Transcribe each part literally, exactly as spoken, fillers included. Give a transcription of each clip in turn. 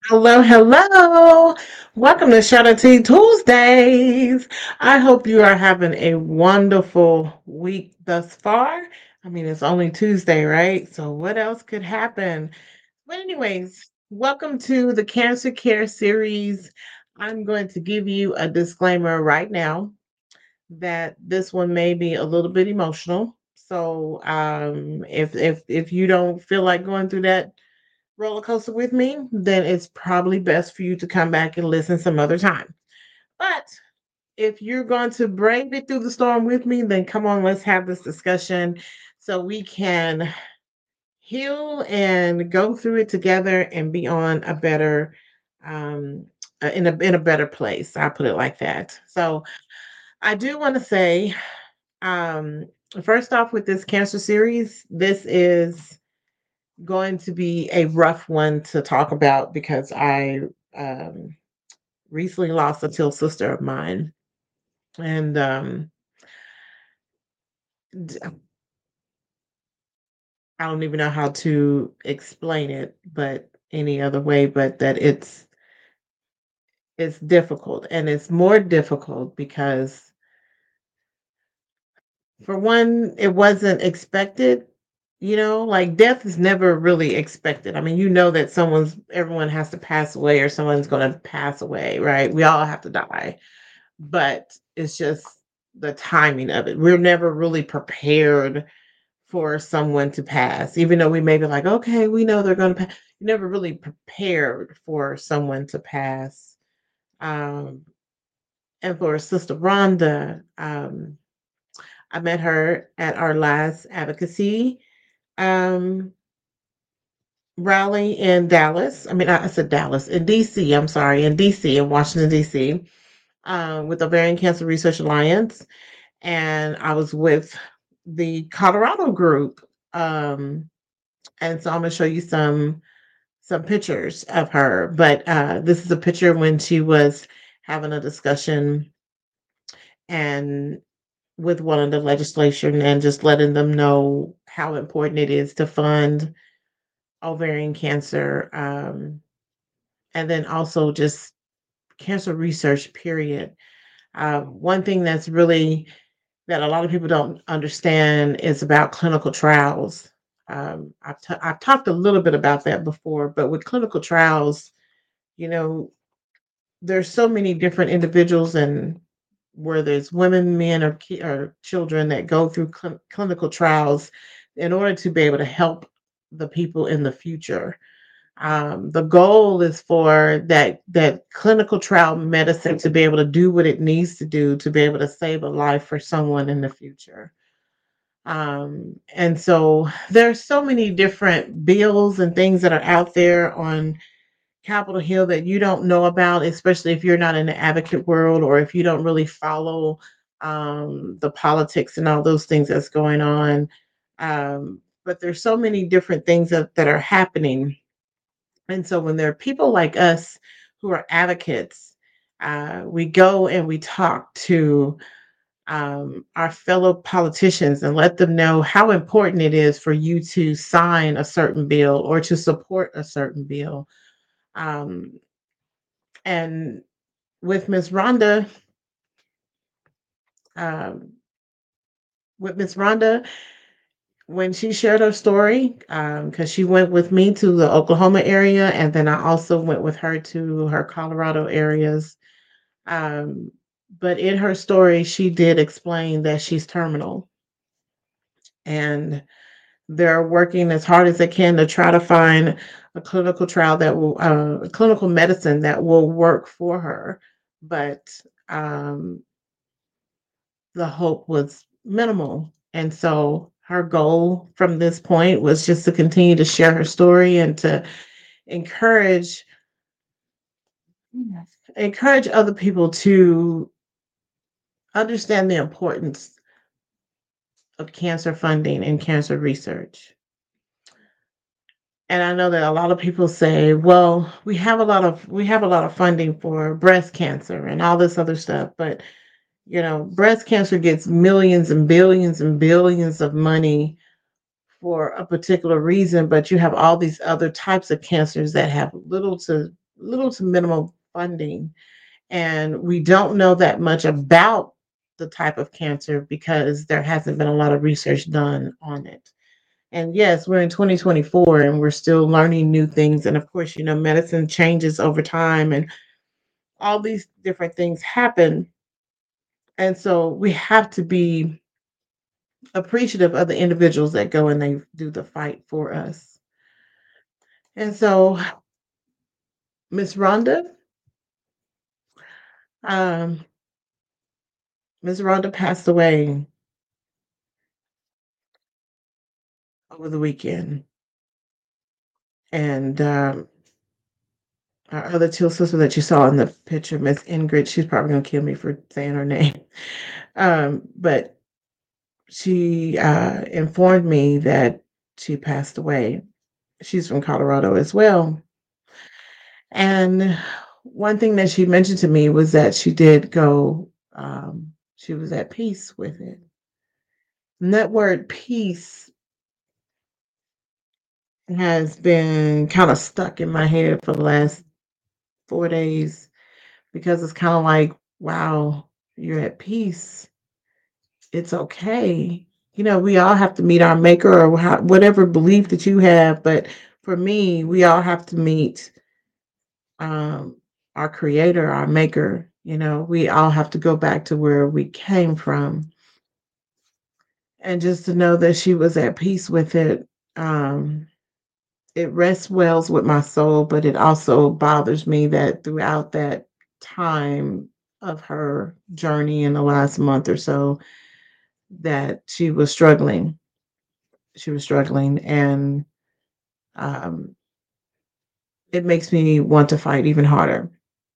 Hello, hello. Welcome to Shadow Tea Tuesdays. I hope you are having a wonderful week thus far. I mean, it's only Tuesday, right? So, what else could happen? But, anyways, welcome to the Cancer Care series. I'm going to give you a disclaimer right now that this one may be a little bit emotional. So, um, if if if you don't feel like going through that roller coaster with me, then it's probably best for you to come back and listen some other time. But if you're going to brave it through the storm with me, then come on, let's have this discussion so we can heal and go through it together and be on a better um uh, in a in a better place. I put it like that. So I do want to say um first off with this cancer series, this is going to be a rough one to talk about because I um, recently lost a till sister of mine, and um, d- I don't even know how to explain it, but any other way, but that it's it's difficult, and it's more difficult because for one, it wasn't expected. You know, like death is never really expected. I mean, you know that someone's everyone has to pass away or someone's going to pass away, right? We all have to die, but it's just the timing of it. We're never really prepared for someone to pass, even though we may be like, okay, we know they're going to pass. You're never really prepared for someone to pass. Um, and for Sister Rhonda, um, I met her at our last advocacy um, rally in Dallas. I mean, I I said Dallas, in D C, I'm sorry, in D C, in Washington, D C, uh, with Ovarian Cancer Research Alliance, and I was with the Colorado group. Um, and so I'm gonna show you some some pictures of her. But uh, this is a picture when she was having a discussion and with one of the legislation and just letting them know how important it is to fund ovarian cancer, um, and then also just cancer research. Period. Uh, one thing that's really that a lot of people don't understand is about clinical trials. Um, I've, t- I've talked a little bit about that before, but with clinical trials, you know, there's so many different individuals, and where there's women, men, or, ki- or children that go through cl- clinical trials in order to be able to help the people in the future. Um, the goal is for that that clinical trial medicine to be able to do what it needs to do to be able to save a life for someone in the future. Um, and so there's so many different bills and things that are out there on Capitol Hill that you don't know about, especially if you're not in the advocate world or if you don't really follow um, the politics and all those things that's going on. Um, but there's so many different things that, that are happening. And so when there are people like us who are advocates, uh, we go and we talk to um, our fellow politicians and let them know how important it is for you to sign a certain bill or to support a certain bill. Um, and with Miss Rhonda, um, with Miss Rhonda, when she shared her story, because she went with me to the Oklahoma area, and then I also went with her to her Colorado areas. Um, but in her story, she did explain that she's terminal, and they're working as hard as they can to try to find a clinical trial that will, uh, a clinical medicine that will work for her. But um, the hope was minimal. And so her goal from this point was just to continue to share her story and to encourage encourage other people to understand the importance of cancer funding and cancer research. And I know that a lot of people say, well, we have a lot of we have a lot of funding for breast cancer and all this other stuff, but you know, breast cancer gets millions and billions and billions of money for a particular reason, but you have all these other types of cancers that have little to little to minimal funding, and we don't know that much about the type of cancer because there hasn't been a lot of research done on it. And yes, we're in twenty twenty-four and we're still learning new things. And of course, you know, medicine changes over time and all these different things happen. And so we have to be appreciative of the individuals that go and they do the fight for us. And so, Miss Rhonda, um, Miss Rhonda passed away over the weekend. And um, our other two sister that you saw in the picture, Miss Ingrid, she's probably gonna kill me for saying her name. Um, but she uh, informed me that she passed away. She's from Colorado as well. And one thing that she mentioned to me was that she did go, um, she was at peace with it. And that word peace has been kind of stuck in my head for the last four days because it's kind of like, wow, you're at peace. It's okay. You know, we all have to meet our maker or how, whatever belief that you have. But for me, we all have to meet um, our creator, our maker. You know, we all have to go back to where we came from. And just to know that she was at peace with it, um, it rests wells with my soul, but it also bothers me that throughout that time of her journey in the last month or so, that she was struggling. She was struggling, and um, it makes me want to fight even harder.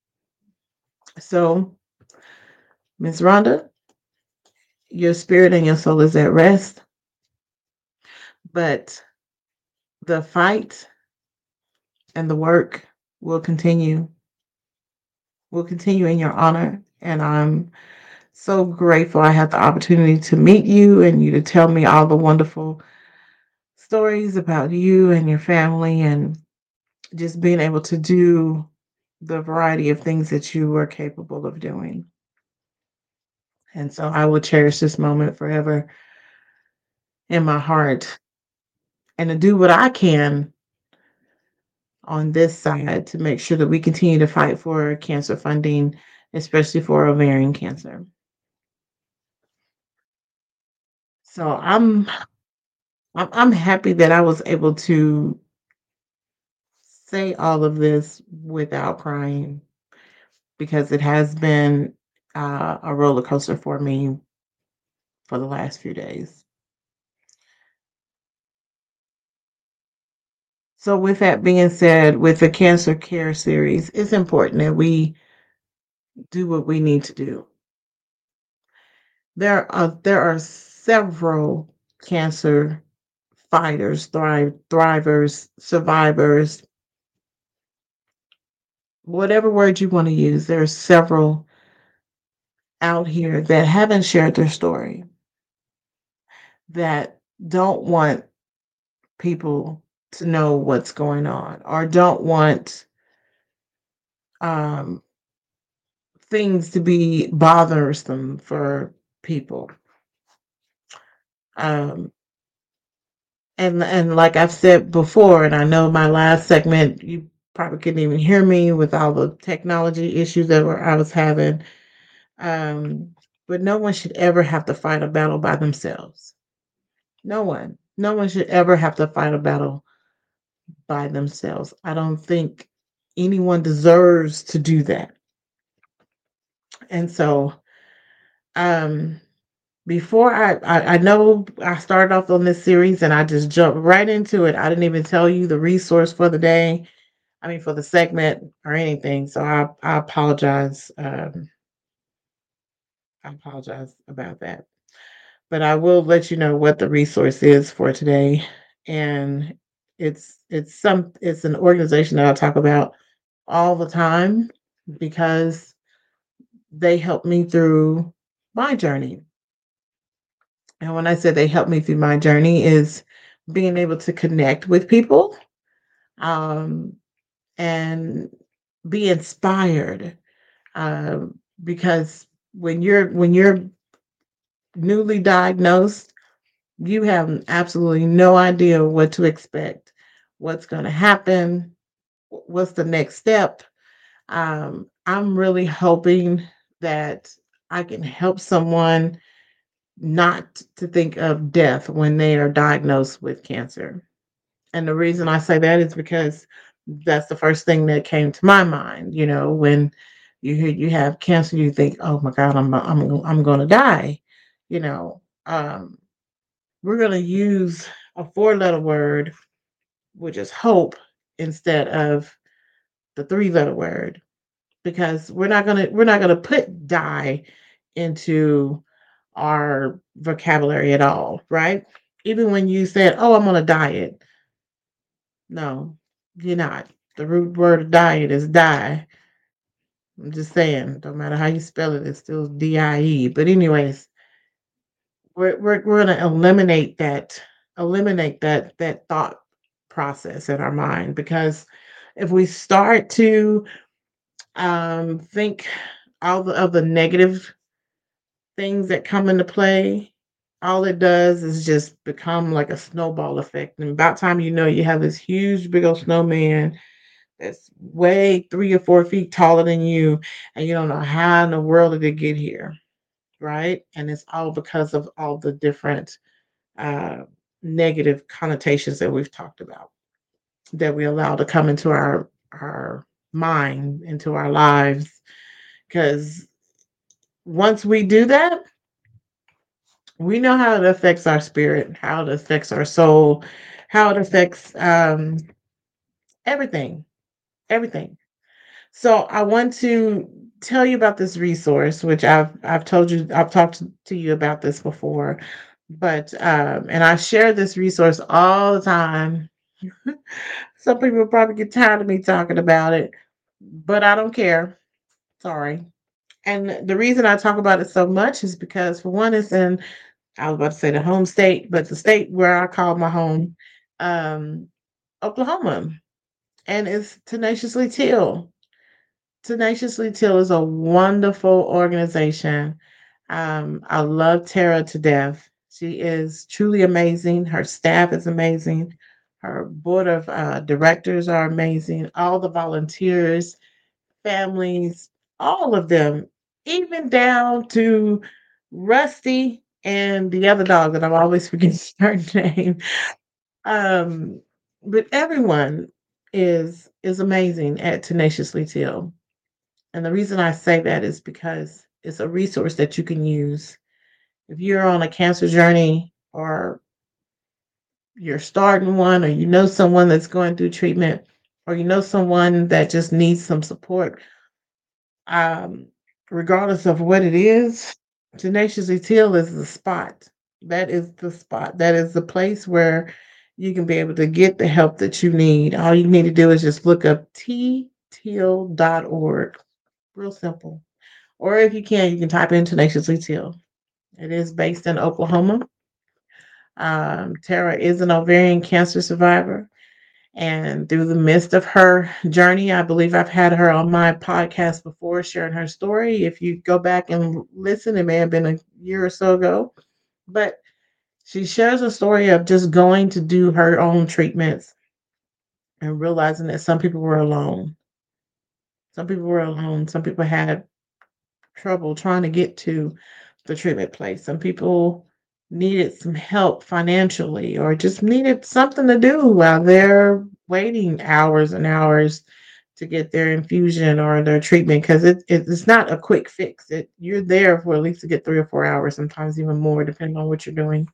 So, Miss Rhonda, your spirit and your soul is at rest, but the fight and the work will continue. Will continue in your honor, and I'm so grateful I had the opportunity to meet you and you to tell me all the wonderful stories about you and your family and just being able to do the variety of things that you were capable of doing. And so I will cherish this moment forever in my heart and to do what I can on this side to make sure that we continue to fight for cancer funding, especially for ovarian cancer. So I'm I'm, I'm happy that I was able to say all of this without crying because it has been uh, a roller coaster for me for the last few days. So, with that being said, with the cancer care series, it's important that we do what we need to do. There are there are several cancer fighters, thrive, thrivers, survivors, whatever word you want to use. There are several out here that haven't shared their story, that don't want people to know what's going on or don't want um, things to be bothersome for people. Um, and and like I've said before, and I know my last segment, you probably couldn't even hear me with all the technology issues that were I was having. Um, but no one should ever have to fight a battle by themselves. No one. No one should ever have to fight a battle by themselves. I don't think anyone deserves to do that. And so, um, before I, I, I know I started off on this series and I just jumped right into it. I didn't even tell you the resource for the day. I mean, for the segment or anything. So I, I apologize. Um, I apologize about that. But I will let you know what the resource is for today. And it's it's some it's an organization that I talk about all the time because they helped me through my journey. And when I say they helped me through my journey is being able to connect with people um, and be inspired, um, because when you're when you're newly diagnosed, you have absolutely no idea what to expect, what's going to happen, wh- what's the next step. Um, I'm really hoping that I can help someone not to think of death when they are diagnosed with cancer. And the reason I say that is because that's the first thing that came to my mind. You know, when you hear you have cancer, you think, "Oh my God, I'm I'm I'm going to die." You know, um, we're going to use a four-letter word, which is hope, instead of the three-letter word, because we're not gonna we're not gonna put die into our vocabulary at all, right? Even when you said, "Oh, I'm on a diet," no, you're not. The root word of diet is die. I'm just saying, no matter how you spell it, it's still D I E. But anyways, we're we're we're gonna eliminate that eliminate that that thought process in our mind, because if we start to um think all the, of the negative things that come into play, all it does is just become like a snowball effect. And about time you know, you have this huge big old snowman that's way three or four feet taller than you, and you don't know how in the world did it get here, right? And it's all because of all the different uh, negative connotations that we've talked about, that we allow to come into our our mind, into our lives. Because once we do that, we know how it affects our spirit, how it affects our soul, how it affects um, everything, everything. So I want to tell you about this resource, which I've I've told you I've talked to you about this before, but um, and I share this resource all the time. Some people probably get tired of me talking about it, but I don't care. Sorry. And the reason I talk about it so much is because, for one, it's in, I was about to say the home state, but the state where I call my home, um, Oklahoma, and it's Tenaciously Teal. Tenaciously Teal is a wonderful organization. Um, I love Tara to death. She is truly amazing. Her staff is amazing. Her board of uh, directors are amazing. All the volunteers, families, all of them, even down to Rusty and the other dog that I'm always forgetting her name. Um, but everyone is is amazing at Tenaciously Teal. And the reason I say that is because it's a resource that you can use if you're on a cancer journey, or you're starting one, or you know someone that's going through treatment, or you know someone that just needs some support. Um, Regardless of what it is, Tenaciously Teal is the spot. That is the spot. That is the place where you can be able to get the help that you need. All you need to do is just look up t teal dot org. Real simple. Or if you can, you can type in Tenaciously Teal. It is based in Oklahoma. Um, Tara is an ovarian cancer survivor. And through the midst of her journey, I believe I've had her on my podcast before, sharing her story. If you go back and listen, it may have been a year or so ago, but she shares a story of just going to do her own treatments and realizing that some people were alone. Some people were alone. Some people had trouble trying to get to the treatment place. Some people needed some help financially, or just needed something to do while they're waiting hours and hours to get their infusion or their treatment, because it, it, it's not a quick fix. It, you're there for at least to get three or four hours, sometimes even more, depending on what you're doing.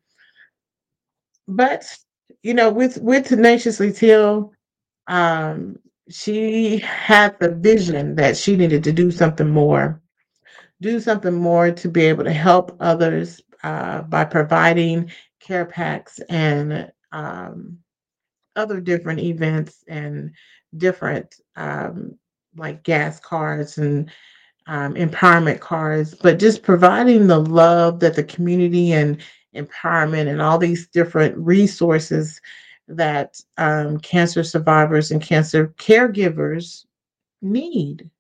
But you know, with with Tenaciously Till, um, she had the vision that she needed to do something more, do something more to be able to help others uh, by providing care packs and um, other different events and different um, like gas cards and um, empowerment cards, but just providing the love that the community and empowerment and all these different resources that um, cancer survivors and cancer caregivers need.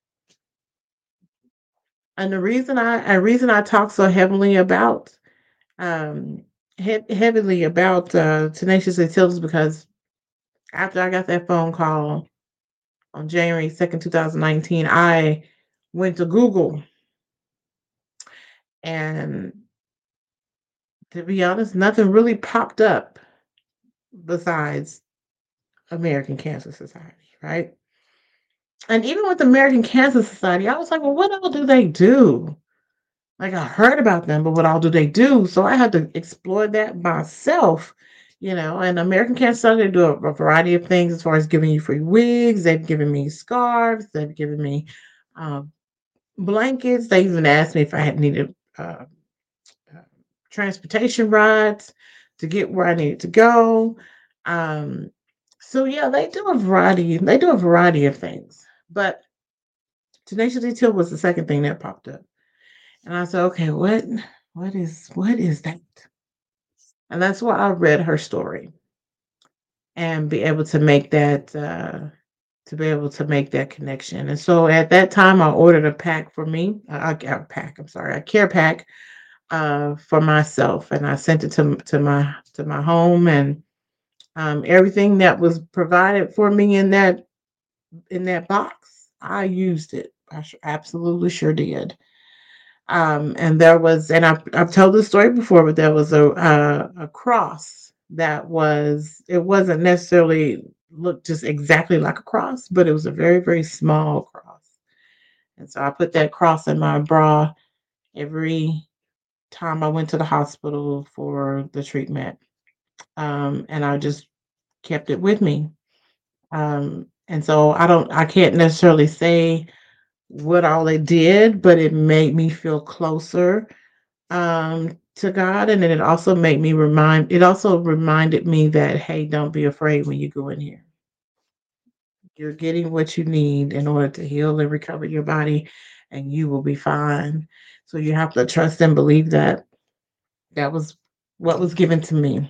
And the reason I and reason I talk so heavily about um he- heavily about uh Tenacious D is because after I got that phone call on January second, twenty nineteen, I went to Google, and to be honest, nothing really popped up besides American Cancer Society, right? And even with American Cancer Society, I was like, well, what all do they do? Like, I heard about them, but what all do they do? So I had to explore that myself, you know. And American Cancer Society, they do a, a variety of things as far as giving you free wigs. They've given me scarves. They've given me um, blankets. They even asked me if I had needed uh, uh, transportation rides to get where I needed to go. Um, so yeah, they do a variety. They do a variety of things. But Tenacious Detail was the second thing that popped up, and I said, okay, what, what is, what is that? And that's why I read her story and be able to make that, uh, to be able to make that connection. And so at that time, I ordered a pack for me. I got a pack. I'm sorry, a care pack uh, for myself, and I sent it to to my to my home, and um, everything that was provided for me in that in that box, I used it. I sh- absolutely sure did. Um, and there was, and I've, I've told this story before, but there was a, a a cross that was, it wasn't necessarily looked just exactly like a cross, but it was a very very small cross. And so I put that cross in my bra every time I went to the hospital for the treatment, um, and I just kept it with me. Um, and so I don't, I can't necessarily say what all it did, but it made me feel closer um to God, and then it also made me remind it also reminded me that, hey, don't be afraid when you go in here. You're getting what you need in order to heal and recover your body, and you will be fine. So you have to trust and believe that that was what was given to me.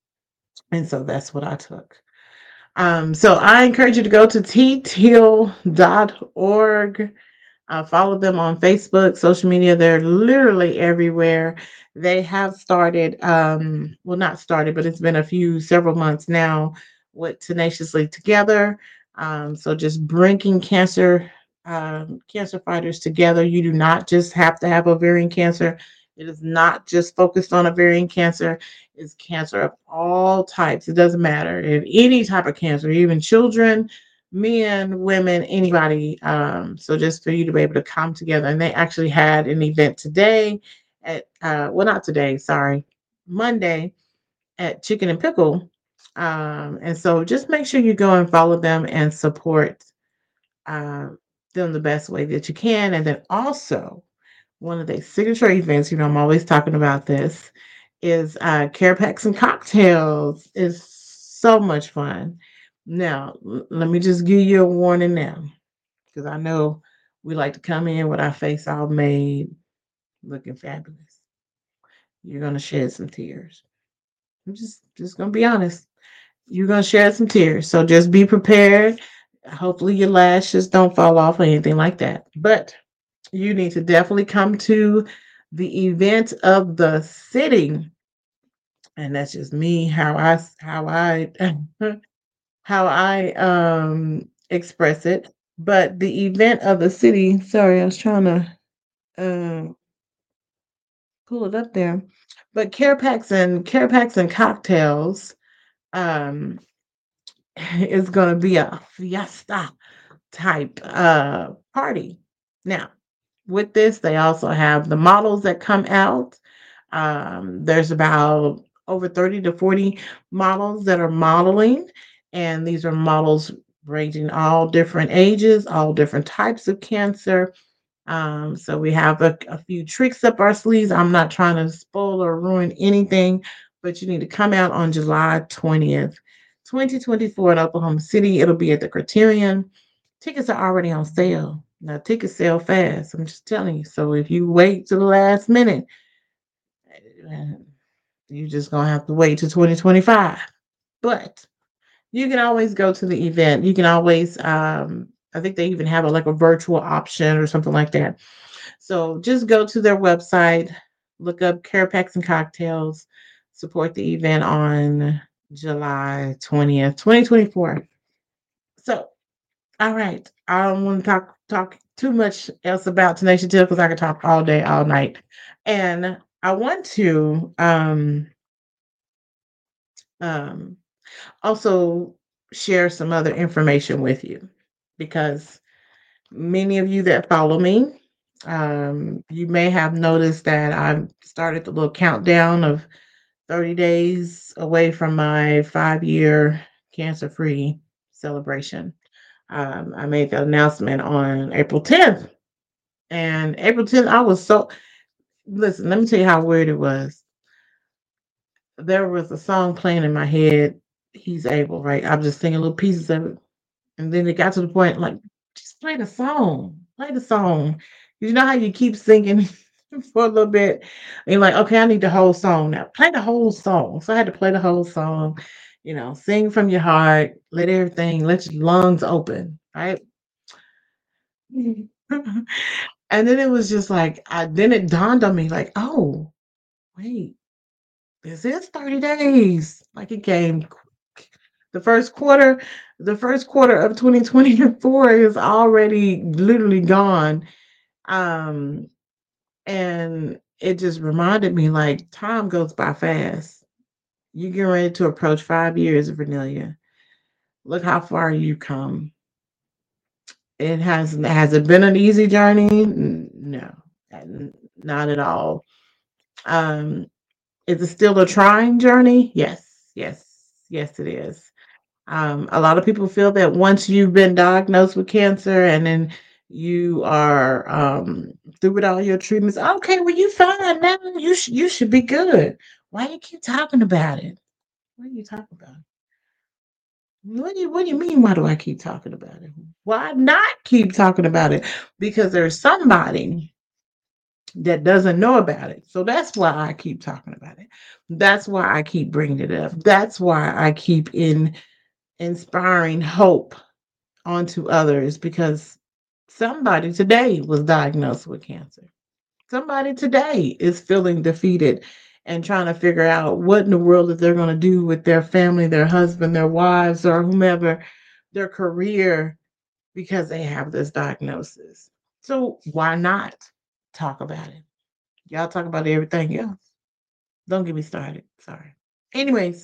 And so that's what I took. Um, so I encourage you to go to t teal dot org. Uh, follow them on Facebook, social media. They're literally everywhere. They have started, um, well, not started, but it's been a few, several months now with Tenaciously Together. Um, so just bringing cancer, um, cancer fighters together. You do not just have to have ovarian cancer. It is not just focused on ovarian cancer. It's cancer of all types. It doesn't matter if any type of cancer, even children, men, women, anybody. Um, so just for you to be able to come together. And they actually had an event today at, uh, well, not today, sorry, Monday at Chicken and Pickle. Um, and so just make sure you go and follow them and support uh, them the best way that you can. And then also, one of the signature events, you know, I'm always talking about this, is uh, Care Packs and Cocktails. Is so much fun. Now, l- let me just give you a warning now, because I know we like to come in with our face all made, looking fabulous. You're gonna shed some tears. I'm just just gonna be honest. You're gonna shed some tears. So just be prepared. Hopefully your lashes don't fall off or anything like that. But you need to definitely come to the event of the city. And that's just me, how I s- how I how I um express it. But the event of the city, sorry, I was trying to um pull it up there. But Care Packs and Care Packs and Cocktails um is gonna be a fiesta type uh party. Now, with this, they also have the models that come out. Um, there's about over thirty to forty models that are modeling, and these are models ranging all different ages, all different types of cancer. Um, so we have a, a few tricks up our sleeves. I'm not trying to spoil or ruin anything, but you need to come out on July twentieth, twenty twenty-four in Oklahoma City. It'll be at the Criterion. Tickets are already on sale. Now, tickets sell fast. I'm just telling you. So if you wait to the last minute, eh, you're just gonna have to wait till twenty twenty-five. But you can always go to the event. You can always um, I think they even have a, like a virtual option or something like that. So just go to their website, look up Carapax and Cocktails, support the event on July twentieth, twenty twenty-four. So, all right. I don't want to talk talk too much else about Tenacious Tale because I could talk all day, all night. And I want to um um also share some other information with you because many of you that follow me, um, you may have noticed that I've started the little countdown of thirty days away from my five year cancer free celebration. Um, I made the announcement on April tenth. And April tenth, I was so, listen, let me tell you how weird it was. There was a song playing in my head, He's Able, right? I'm just singing little pieces of it. And then it got to the point like, just play the song, play the song. You know how you keep singing for a little bit, and you're like, okay, I need the whole song now. Play the whole song. So I had to play the whole song, you know, sing from your heart, let everything, let your lungs open, right? And then it was just like, I then it dawned on me, like, oh, wait, this is thirty days. Like it came the first quarter, the first quarter of twenty twenty-four is already literally gone. Um, and it just reminded me like time goes by fast. You get ready to approach five years, Vernelia. Look how far you come. It has has it been an easy journey? N- No, n- not at all. Um, is it still a trying journey? Yes, yes, yes, it is. Um, a lot of people feel that once you've been diagnosed with cancer and then you are um, through with all your treatments, okay, well you fine now. You should you should be good. Why do you keep talking about it? What are you talking about? What do you What do you mean? Why do I keep talking about it? Why not keep talking about it? Because there's somebody that doesn't know about it. So that's why I keep talking about it. That's why I keep bringing it up. That's why I keep in inspiring hope onto others because somebody today was diagnosed with cancer. Somebody today is feeling defeated and trying to figure out what in the world that they're going to do with their family, their husband, their wives, or whomever, their career because they have this diagnosis. So why not talk about it? Y'all talk about everything else. Don't get me started. Sorry. Anyways,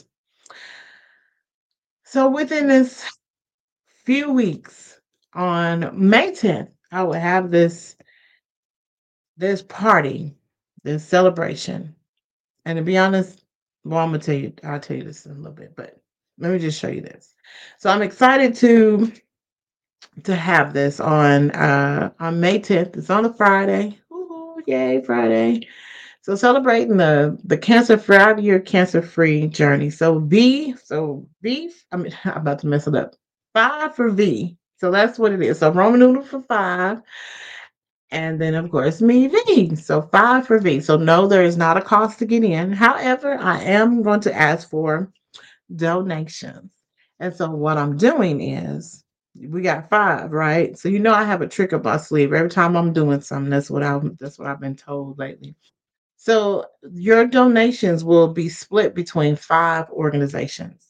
so within this few weeks on May tenth, I will have this this party, this celebration. And to be honest, well, I'm gonna tell you, I'll tell you this in a little bit, but let me just show you this. So I'm excited to to have this on uh on May tenth. It's on a Friday. Ooh, yay, Friday. So celebrating the the cancer five year cancer free journey. So V, so V, I mean I'm about to mess it up. Five for V. So that's what it is. So Roman noodle for five. And then of course me V. So five for V. So no, there is not a cost to get in. However, I am going to ask for donations. And so what I'm doing is we got five, right? So you know I have a trick up my sleeve. Every time I'm doing something, that's what I that's what I've been told lately. So your donations will be split between five organizations.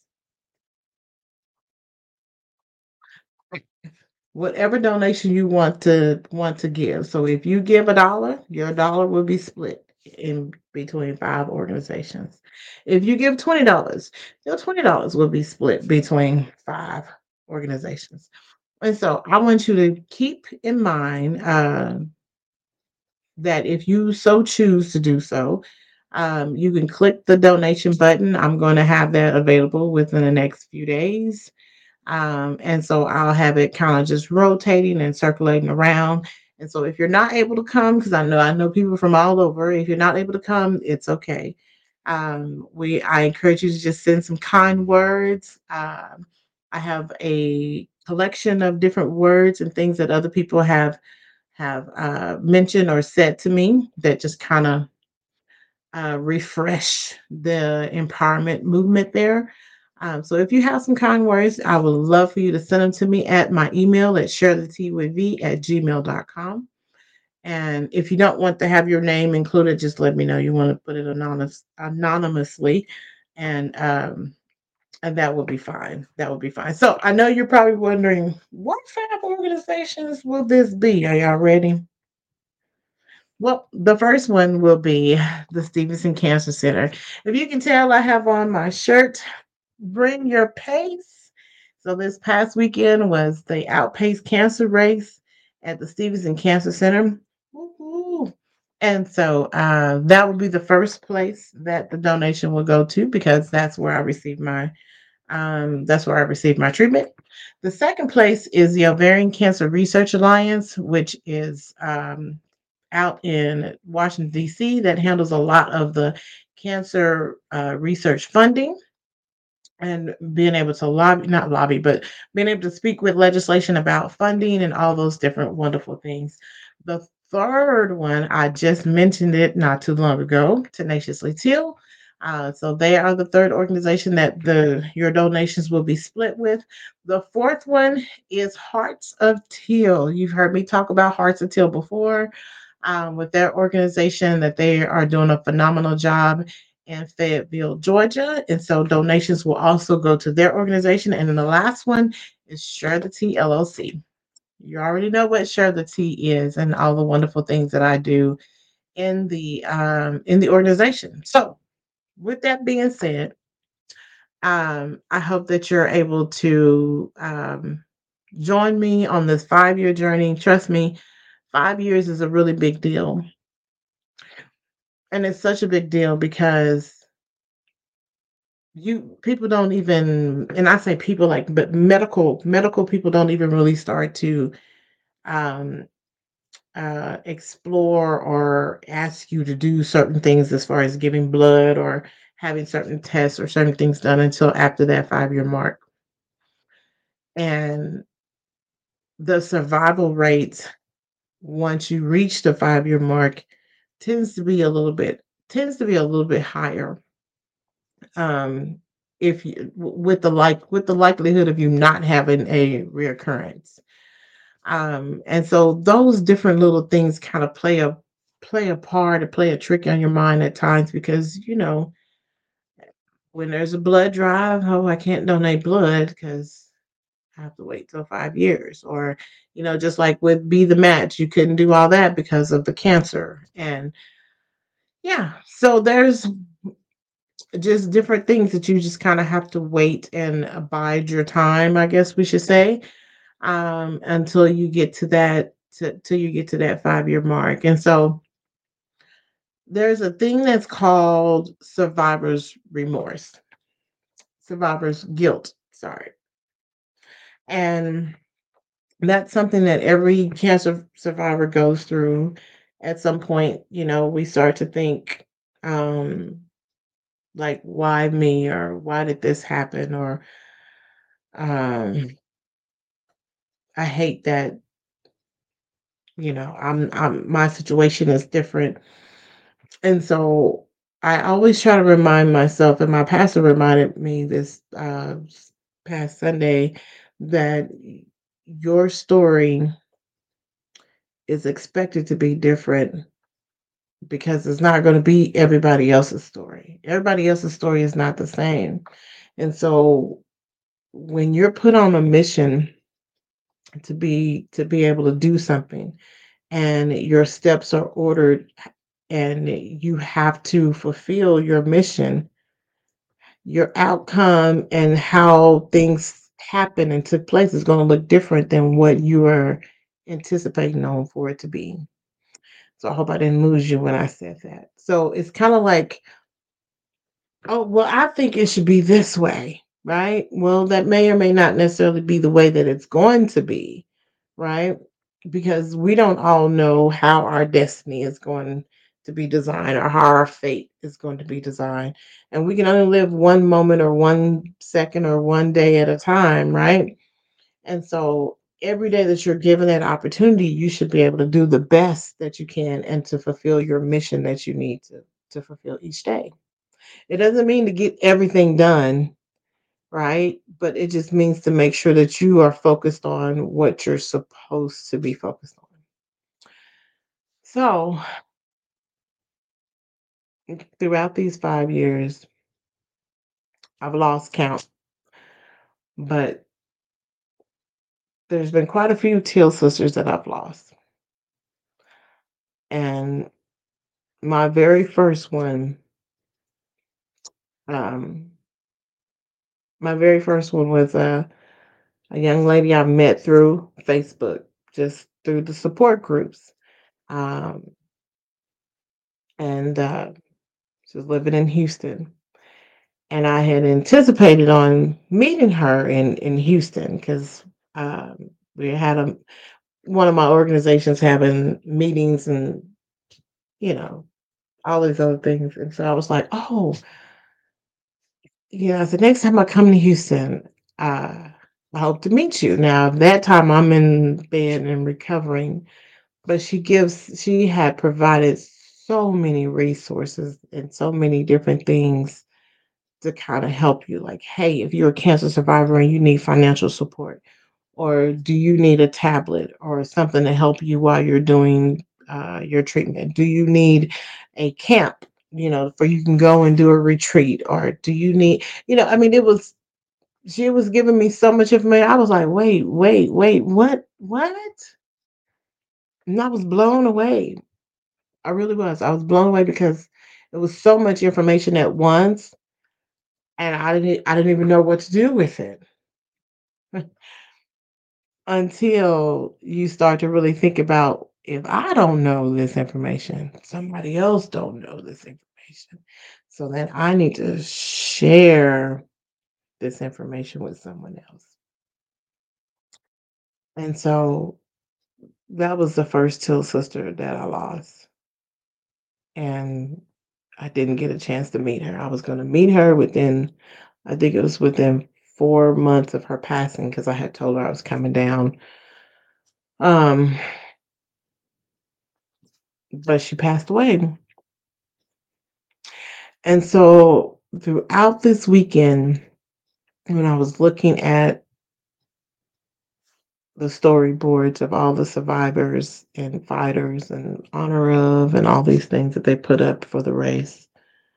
Whatever donation you want to want to give. So if you give a dollar, your dollar will be split in between five organizations. If you give twenty dollars, your twenty dollars will be split between five organizations. And so I want you to keep in mind uh, that if you so choose to do so, um, you can click the donation button. I'm going to have that available within the next few days. Um, and so I'll have it kind of just rotating and circulating around. And so if you're not able to come, because I know I know people from all over, if you're not able to come, it's okay. Um, we I encourage you to just send some kind words. Um, I have a collection of different words and things that other people have have uh, mentioned or said to me that just kind of uh, refresh the empowerment movement there. Um, so if you have some kind words, I would love for you to send them to me at my email at share the tea with v at gmail dot com. And if you don't want to have your name included, just let me know you want to put it anonymous anonymously. And um and that will be fine. That will be fine. So I know you're probably wondering what five organizations will this be? Are y'all ready? Well, the first one will be the Stevenson Cancer Center. If you can tell, I have on my shirt, Bring Your Pace. So this past weekend was the Outpace Cancer Race at the Stevenson Cancer Center. Woo-hoo. And so uh, that will be the first place that the donation will go to because that's where I received my um, that's where I received my treatment. The second place is the Ovarian Cancer Research Alliance, which is um, out in Washington, D C, that handles a lot of the cancer uh, research funding and being able to lobby, not lobby, but being able to speak with legislation about funding and all those different wonderful things. The third one, I just mentioned it not too long ago, Tenaciously Teal. Uh, so they are the third organization that the your donations will be split with. The fourth one is Hearts of Teal. You've heard me talk about Hearts of Teal before um, with their organization that they are doing a phenomenal job in Fayetteville, Georgia. And so donations will also go to their organization. And then the last one is Share the Tea L L C. You already know what Share the Tea is and all the wonderful things that I do in the um, in the organization. So with that being said, um, I hope that you're able to um, join me on this five year journey. Trust me, five years is a really big deal. And it's such a big deal because you people don't even, and I say people like, but medical medical people don't even really start to um uh explore or ask you to do certain things as far as giving blood or having certain tests or certain things done until after that five year mark. And the survival rate once you reach the five year mark tends to be a little bit tends to be a little bit higher, um if you with the like with the likelihood of you not having a reoccurrence. Um and so those different little things kind of play a play a part or play a trick on your mind at times because you know when there's a blood drive, oh, I can't donate blood because I have to wait till five years. Or, you know, just like with Be the Match, you couldn't do all that because of the cancer. And yeah, so there's just different things that you just kind of have to wait and abide your time, I guess we should say, um, until you get to that to, till you get to that five year mark. And so there's a thing that's called survivor's remorse, survivor's guilt. Sorry. And that's something that every cancer survivor goes through at some point. You know, we start to think, um, like, why me, or why did this happen, or um, I hate that, you know, I'm I'm my situation is different. And so I always try to remind myself, and my pastor reminded me this uh s- past Sunday, that your story is expected to be different because it's not going to be everybody else's story. Everybody else's story is not the same. And so when you're put on a mission to be to be able to do something, and your steps are ordered, and you have to fulfill your mission, your outcome and how things happen and took place is going to look different than what you were anticipating on for it to be. So I hope I didn't lose you when I said that. So it's kind of like, oh, well, I think it should be this way, right? Well, that may or may not necessarily be the way that it's going to be, right? Because we don't all know how our destiny is going to be designed or how our fate is going to be designed. And we can only live one moment or one second or one day at a time, right? And so every day that you're given that opportunity, you should be able to do the best that you can and to fulfill your mission that you need to to fulfill each day. It doesn't mean to get everything done, right? But it just means to make sure that you are focused on what you're supposed to be focused on. So, throughout these five years, I've lost count, but there's been quite a few Teal sisters that I've lost. And my very first one, um, my very first one was a, a young lady I met through Facebook, just through the support groups. Um, and uh, she was living in Houston. And I had anticipated on meeting her in, in Houston because um, we had a, one of my organizations having meetings and, you know, all these other things. And so I was like, oh, yeah, the next time I come to Houston, uh, I hope to meet you. Now, that time I'm in bed and recovering, but she gives, she had provided so many resources and so many different things to kind of help you. Like, hey, if you're a cancer survivor and you need financial support, or do you need a tablet or something to help you while you're doing uh, your treatment? Do you need a camp, you know, for you can go and do a retreat? Or do you need, you know, I mean, it was, she was giving me so much information. I was like, wait, wait, wait, what, what? And I was blown away. I really was. I was blown away because it was so much information at once, and I didn't, I didn't even know what to do with it until you start to really think about, if I don't know this information, somebody else don't know this information. So then I need to share this information with someone else. And so that was the first Till sister that I lost. And I didn't get a chance to meet her. I was going to meet her within, I think it was within four months of her passing because I had told her I was coming down. Um, but she passed away. And so throughout this weekend, when I was looking at the storyboards of all the survivors and fighters and honor of and all these things that they put up for the race,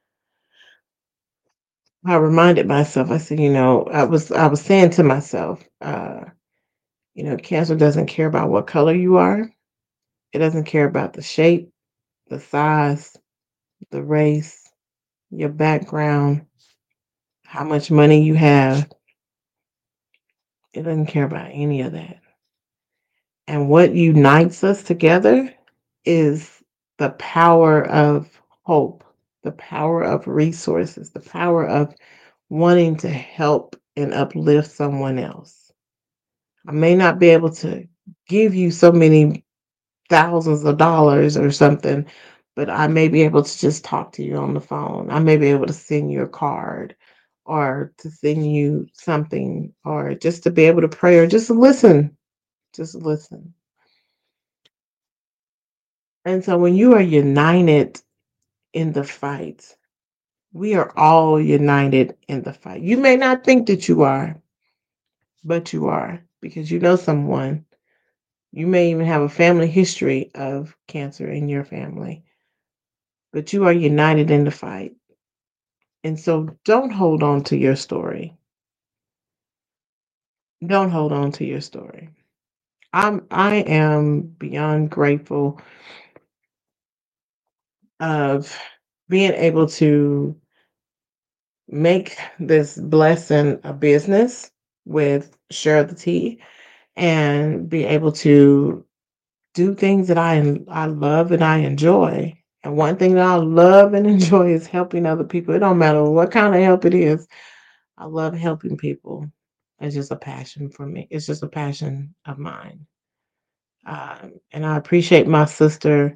I reminded myself, I said, you know, I was I was saying to myself, uh, you know, cancer doesn't care about what color you are. It doesn't care about the shape, the size, the race, your background, how much money you have. It doesn't care about any of that. And what unites us together is the power of hope, the power of resources, the power of wanting to help and uplift someone else. I may not be able to give you so many thousands of dollars or something, but I may be able to just talk to you on the phone. I may be able to send you a card or to send you something or just to be able to pray or just listen. Just listen. And so when you are united in the fight, we are all united in the fight. You may not think that you are, but you are because you know someone. You may even have a family history of cancer in your family, but you are united in the fight. And so don't hold on to your story. Don't hold on to your story. I'm I am beyond grateful of being able to make this blessing a business with Share the Tea and be able to do things that I I love and I enjoy. And one thing that I love and enjoy is helping other people. It don't matter what kind of help it is. I love helping people. It's just a passion for me. It's just a passion of mine. Um, and I appreciate my sister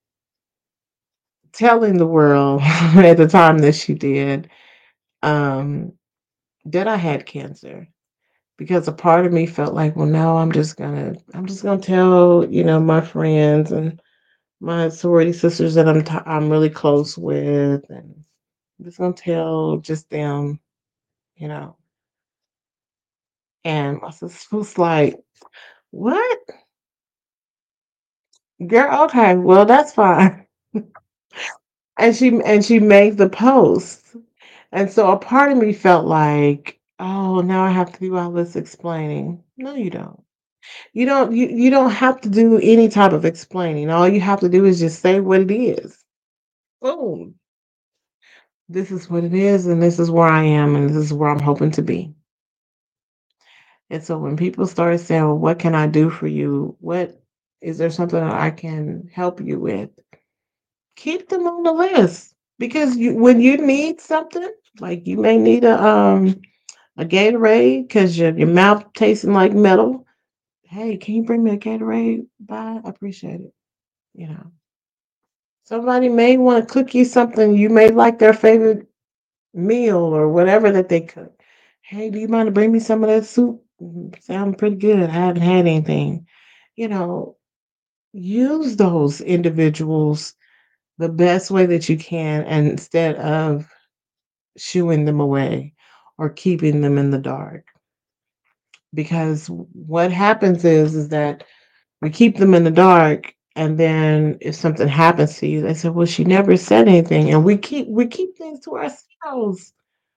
telling the world at the time that she did um, that I had cancer because a part of me felt like, well, no, I'm just gonna, I'm just gonna tell, you know, my friends and my sorority sisters that I'm, t- I'm really close with, and I'm just gonna tell just them, you know. And my sister was like, "What? Girl, okay, well, that's fine." And she and she made the post. And so a part of me felt like, oh, now I have to do all this explaining. No, you don't. You don't you, you don't have to do any type of explaining. All you have to do is just say what it is. Boom. This is what it is, and this is where I am, and this is where I'm hoping to be. And so when people start saying, well, what can I do for you? What is there something that I can help you with? Keep them on the list. Because you when you need something, like you may need a um a Gatorade because your, your mouth tasting like metal. Hey, can you bring me a Gatorade? Bye. I appreciate it. You know. Somebody may want to cook you something. You may like their favorite meal or whatever that they cook. Hey, do you mind to bring me some of that soup? Mm, sound pretty good. I haven't had anything. You know, use those individuals the best way that you can, and instead of shooing them away or keeping them in the dark. Because what happens is is that we keep them in the dark, and then if something happens to you, they say, well, she never said anything. And we keep we keep things to ourselves.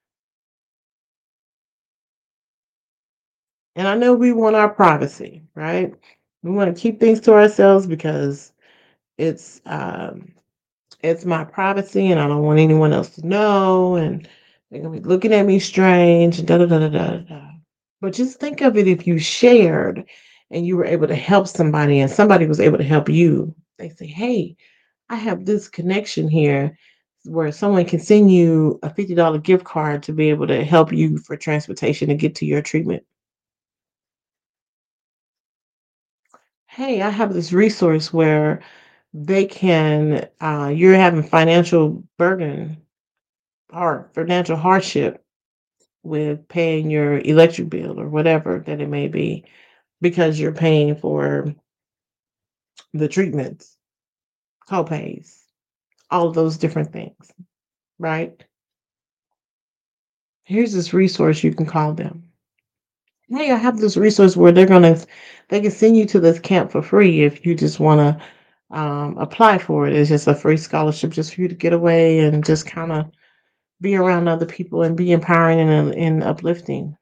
And I know we want our privacy, right? We want to keep things to ourselves because it's um it's my privacy and I don't want anyone else to know, and they're gonna be looking at me strange and da da da da da da. But just think of it, if you shared and you were able to help somebody and somebody was able to help you. They say, hey, I have this connection here where someone can send you a fifty dollars gift card to be able to help you for transportation to get to your treatment. Hey, I have this resource where they can, uh, you're having financial burden or financial hardship with paying your electric bill or whatever that it may be because you're paying for the treatments, co-pays, all of those different things, right? Here's this resource you can call them. Hey, I have this resource where they're gonna they can send you to this camp for free if you just wanna um, apply for it. It's just a free scholarship just for you to get away and just kind of be around other people and be empowering and, and uplifting.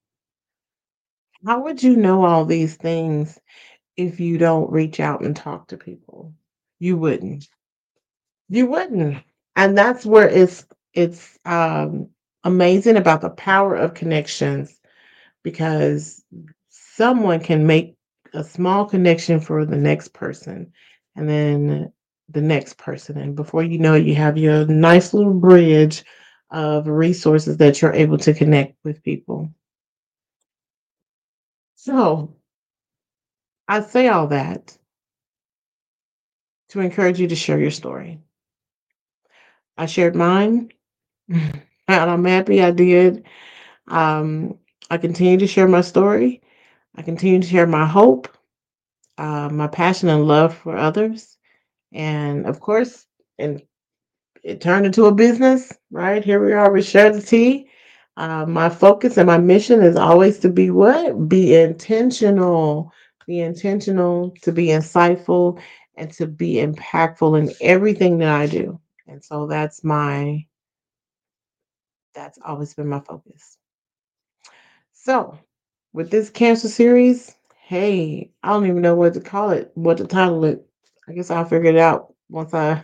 How would you know all these things if you don't reach out and talk to people? You wouldn't. You wouldn't. And that's where it's it's um amazing about the power of connections, because someone can make a small connection for the next person and then the next person, and before you know it, you have your nice little bridge of resources that you're able to connect with people. So I say all that to encourage you to share your story. I shared mine, and I'm happy I did. Um, I continue to share my story. I continue to share my hope, uh, my passion and love for others. And of course, and it turned into a business, right? Here we are with Share the Tea. Uh, my focus and my mission is always to be what? Be intentional. Be intentional, to be insightful, and to be impactful in everything that I do. And so that's my that's always been my focus. So with this cancer series, hey, I don't even know what to call it, what to title it. I guess I'll figure it out once I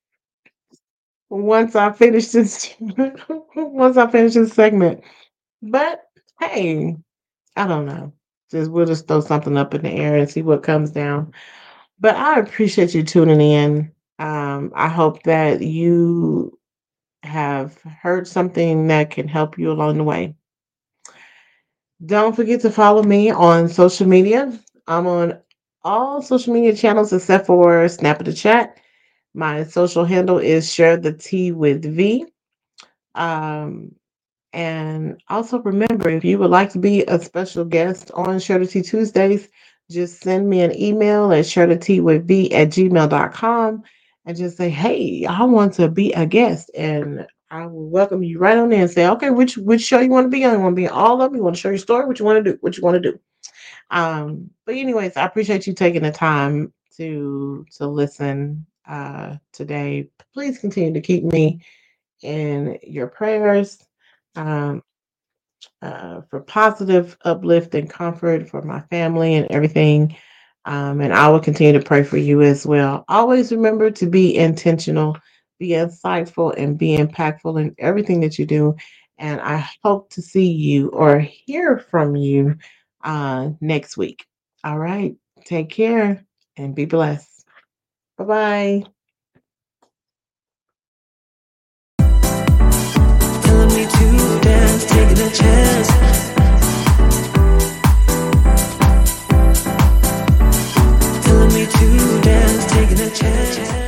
once I finish this once I finish this segment. But hey, I don't know. Just we'll just throw something up in the air and see what comes down. But I appreciate you tuning in. Um, I hope that you have heard something that can help you along the way. Don't forget to follow me on social media. I'm on all social media channels except for Snap of the Chat. My social handle is Share the Tea with V. Um, and also remember, if you would like to be a special guest on Share the Tea Tuesdays, just send me an email at share the tea with v at gmail dot com and just say, hey, I want to be a guest. And I will welcome you right on in and say, okay, which which show you want to be on? You want to be on all of them? You want to show your story? What you want to do? What you want to do? Um, but anyways, I appreciate you taking the time to to listen uh today. Please continue to keep me in your prayers. Um, uh, for positive uplift and comfort for my family and everything. Um, and I will continue to pray for you as well. Always remember to be intentional, be insightful, and be impactful in everything that you do. And I hope to see you or hear from you uh, next week. All right. Take care and be blessed. Bye bye.